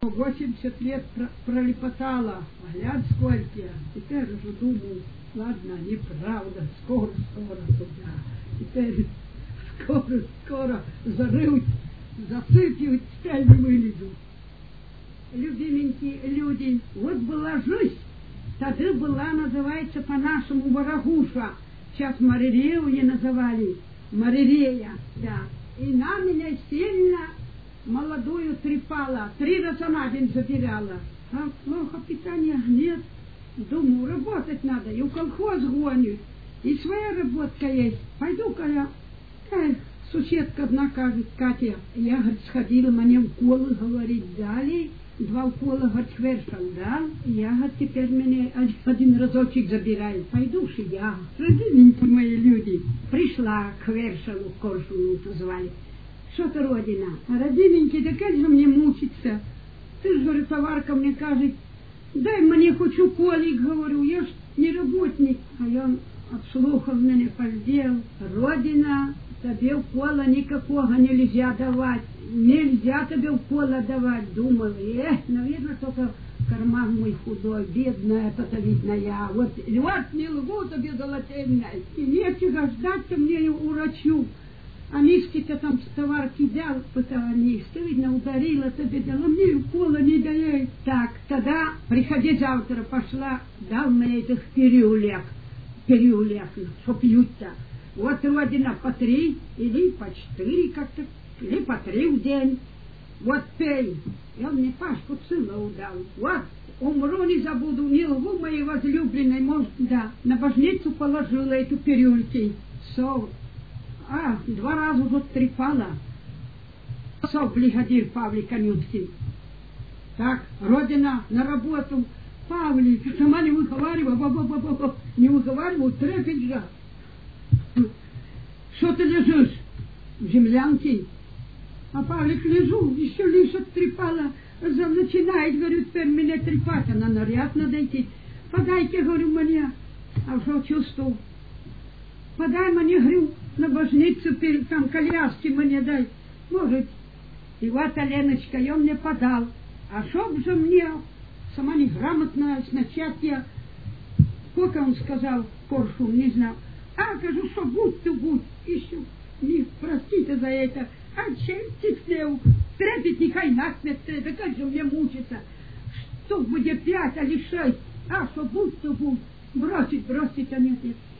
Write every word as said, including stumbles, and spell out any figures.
восемьдесят лет пролепотала, а глянь сколько. Теперь уже думаю, ладно, неправда, скоро-скоро туда. Теперь скоро-скоро зарыют, засыпят, теперь не вылезу. Любименькие люди, вот была жизнь, тогда была, называется по-нашему, Ворогуша. Сейчас Маререю ее называли, Маререя, да. И на меня сильно молодую трепала, три раза на день забирала. А плохо питания нет. Думаю, работать надо, и в колхоз гоню, и своя работка есть. Пойду-ка я. Эх, соседка одна кажет, Катя, я, говорит, сходила, мне уколы, говорит, дали. Два укола, говорит, Хвершел дал. Я, говорит, теперь меня один разочек забирает. Пойду же я. Родиненькие мои люди. Пришла к Хвершелу, Коршуну позвали. Что ты, родина? А родиненький, да как же мне мучиться? Ты же, говорит, товарка мне кажет, дай мне хоть уколик, говорю, я ж не работник. А он обслухал меня, поздел. Родина, тебе укола никакого нельзя давать. Нельзя тебе укола давать. Думал, эх, наверное, только карман мой худой, бедная, это видно я. Вот, вот не лгу тебе золотельной. И нечего ждать-то мне урачу. А Мишке-то там товарки дал, потому что, видно, ударила тебе, дала, мне укола не дает. Так, тогда приходи завтра, пошла, дал мне этих переулек, переулек, что пьют-то. Вот, родина, по три или по четыре как-то, или по три в день. Вот пей. И он мне Пашку целую дал. Вот, умру, не забуду, не лгу моей возлюбленной, может, да, на божницу положила эту переульки. Сол. А, два раза уже трепала. Сов бригадир Павлик Анютский. Так, родина, на работу. Павлик, сама не выговаривала, не выговаривала, трепет же. Что ты лежишь? В землянке. А Павлик, лежу, еще лишь оттрепала. Начинает, говорю, теперь меня трепать, а на наряд надо идти. Подайте, говорю, мне. А что чувствую? Подай мне, говорю, на божницу, там коляски мне дай. Может. И вот, Аленочка, и он мне подал. А чтоб же мне, сама неграмотная, сначала я, сколько он сказал, Коршун, не знал. А, кажу, что будь ты будь. Еще, не, простите за это. А черти все, трепет нехай насмех, да как же мне мучиться. Что будет пять, а ли шесть. А, что будь ты будь. Бросить, бросить, а нет, нет.